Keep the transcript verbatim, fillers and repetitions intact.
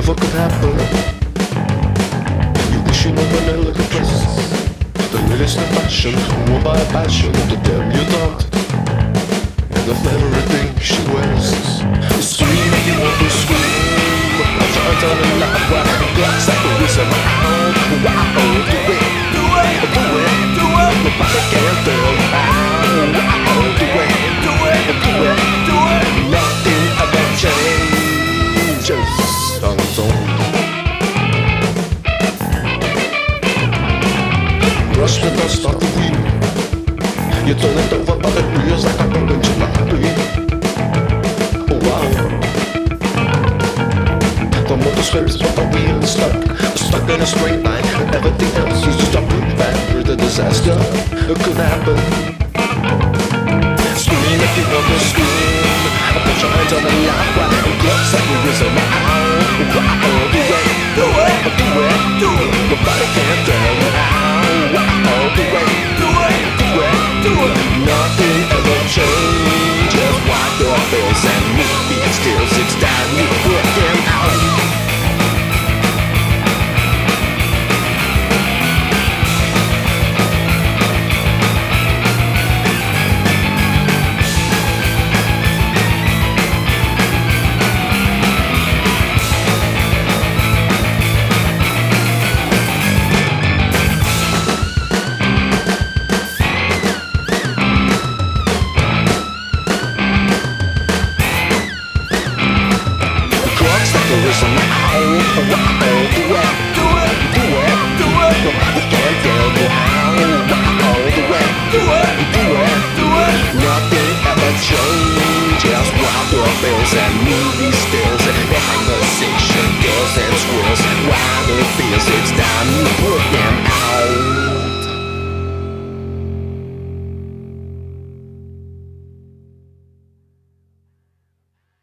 whatever could happen. You wish you never knew like a place. The latest in fashion, worn by a passion, the damn you don't. And the everything she wears. Scream if you want to scream. I'm trying to tell a lot why glass like a whistle. Wow, wow, do it, do it, do it, do it. Nobody can tell you how. Wow, do it, do it, do it, do it. Nothing ever changes on its own. Brush the dust off the wheel. You turn it over by the wheels like a golden jalopy. Oh wow. The motor swerves but the wheel is stuck. Stuck in a straight line and everything else is just a blue bad with a disaster. It could happen. Scream if you want to scream. Put your hands on the loud one. Gloves like a whistle. Wow, wow, do it, do it, do it, do it. Nobody can tell me how. Wow, do it, do it, do it, do it. Nothing ever changes. Wipe your face and move. Be still, sit down, you work them out. Listen now, wow, do it, do it, do it, do it. Nobody can tell me how. Wow, do it, do it, do it, do it. Nothing ever changes. Wild doorbells and movie stills. The conversation girls and squirrels. Wild feels it's time.